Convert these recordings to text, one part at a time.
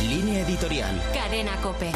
Línea editorial. Cadena COPE.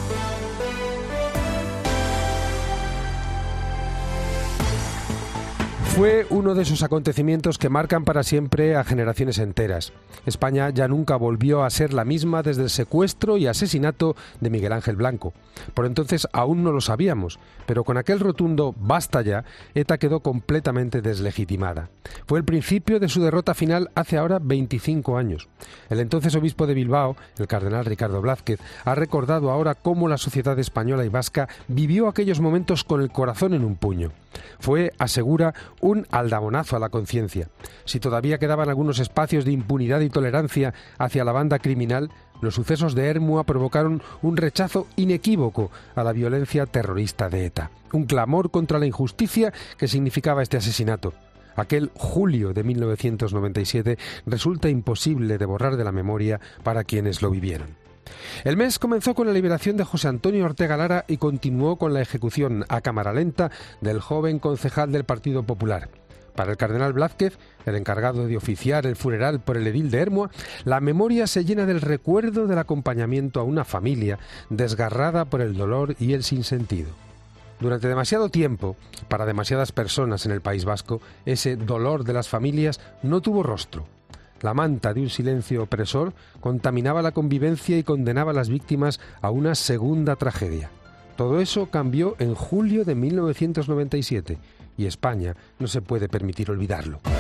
Fue uno de esos acontecimientos que marcan para siempre a generaciones enteras. España ya nunca volvió a ser la misma desde el secuestro y asesinato de Miguel Ángel Blanco. Por entonces aún no lo sabíamos, pero con aquel rotundo "basta ya", ETA quedó completamente deslegitimada. Fue el principio de su derrota final hace ahora 25 años. El entonces obispo de Bilbao, el cardenal Ricardo Blázquez, ha recordado ahora cómo la sociedad española y vasca vivió aquellos momentos con el corazón en un puño. Fue, asegura, un aldabonazo a la conciencia. Si todavía quedaban algunos espacios de impunidad y tolerancia hacia la banda criminal, los sucesos de Ermua provocaron un rechazo inequívoco a la violencia terrorista de ETA, un clamor contra la injusticia que significaba este asesinato. Aquel julio de 1997 resulta imposible de borrar de la memoria para quienes lo vivieron. El mes comenzó con la liberación de José Antonio Ortega Lara y continuó con la ejecución a cámara lenta del joven concejal del Partido Popular. Para el cardenal Blázquez, el encargado de oficiar el funeral por el edil de Ermua, la memoria se llena del recuerdo del acompañamiento a una familia desgarrada por el dolor y el sinsentido. Durante demasiado tiempo, para demasiadas personas en el País Vasco, ese dolor de las familias no tuvo rostro. La manta de un silencio opresor contaminaba la convivencia y condenaba a las víctimas a una segunda tragedia. Todo eso cambió en julio de 1997 y España no se puede permitir olvidarlo.